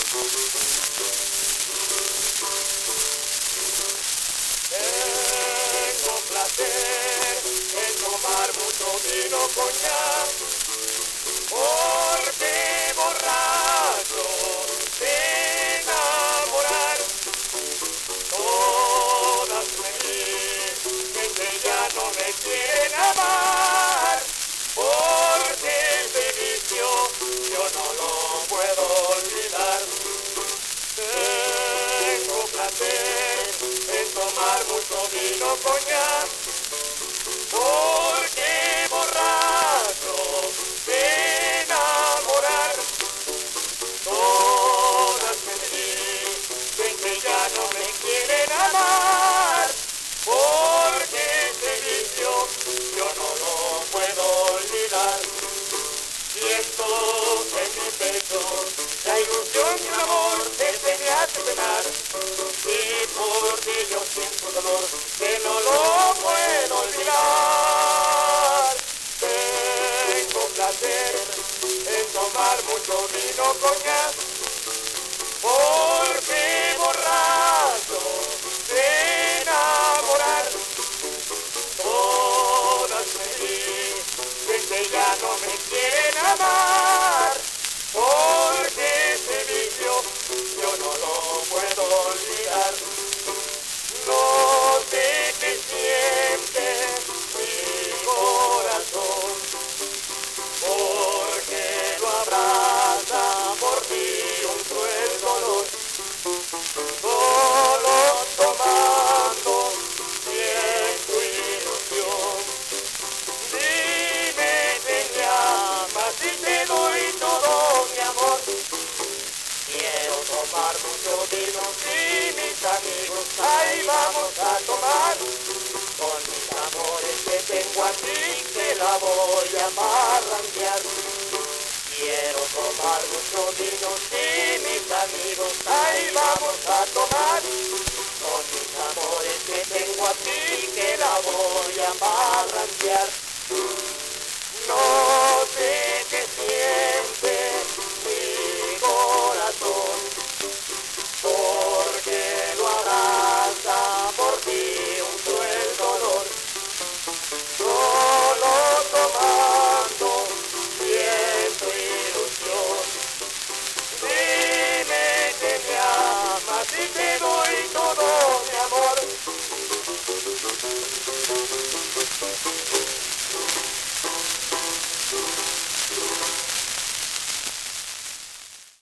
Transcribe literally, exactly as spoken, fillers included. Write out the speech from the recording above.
Tengo placer en tomar mucho vino coñac, porque borracho de enamorar. Todas me dicen que ya no me quieren amar, porque ese vicio yo no lo puedo olvidar. Tengo placer en tomar mucho vino coñac, porque borracho de enamorar. Todas me dicen que ya no me quieren amar, porque ese vicio yo no lo puedo olvidar. Siento en mi pecho la ilusión y el amor que se me hace penar, y por ti yo siento dolor que no lo puedo olvidar. Tengo placer en tomar mucho vino coñac, porque borracho de enamorar. Todas me dicen que ya no me quieren amar, porque ese vicio yo no lo puedo olvidar. No sé qué siente mi corazón, porque lo abraza por ti un cruel dolor. Solo tomando siento ilusión. Dime, te llamas y te doy todo mi amor. Quiero tomar mucho vino y mis amigos ahí vamos a tomar. Con mis amores que tengo aquí que la voy a parrandear. Quiero tomar mucho vino y mis amigos ahí vamos a tomar. Con mis amores que tengo aquí que la voy a parrandear.